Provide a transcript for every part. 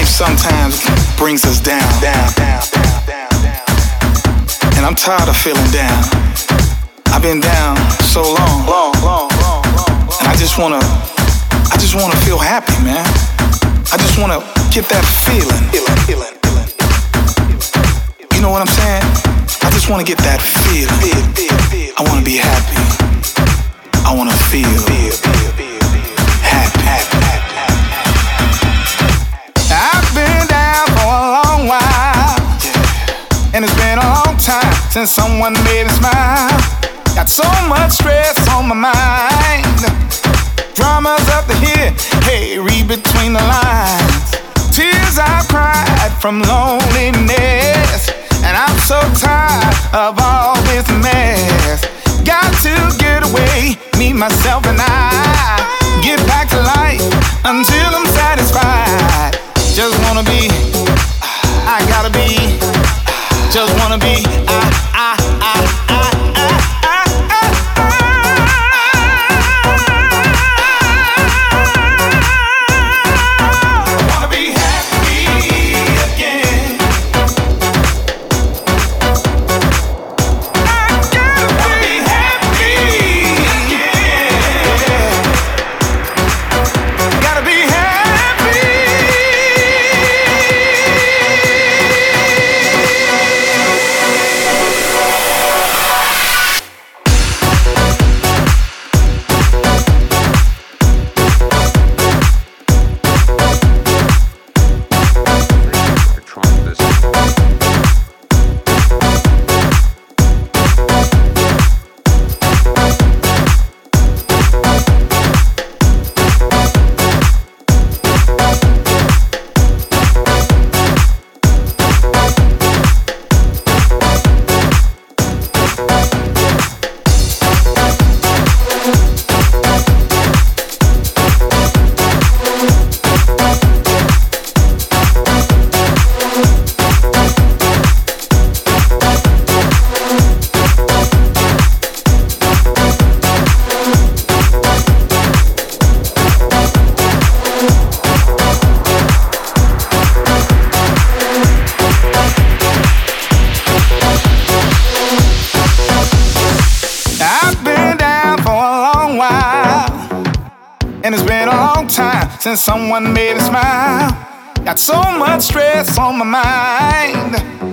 life sometimes brings us down. And I'm tired of feeling down. I've been down so long. And I just wanna feel happy, man. I just wanna get that feeling. You know what I'm saying? I just wanna get that feeling. I wanna be happy. I wanna feel happy. I've been down for a long while, and it's been a long time since someone made me smile. Got so much stress on my mind. Dramas up to here, hey, read between the lines. Tears I've cried from loneliness, and I'm so tired of all this mess. Got to get away, me, myself, and I. Get back to life until I'm satisfied. Just wanna be, I gotta be. Just wanna be, since someone made me smile. Got so much stress on my mind.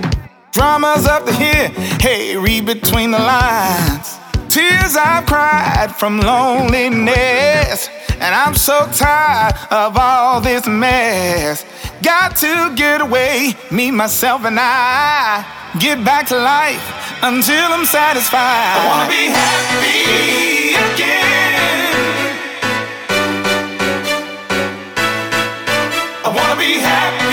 Dramas up to here, hey, read between the lines. Tears I've cried from loneliness, and I'm so tired of all this mess. Got to get away, me, myself, and I. Get back to life until I'm satisfied. I wanna be happy again. I wanna be happy.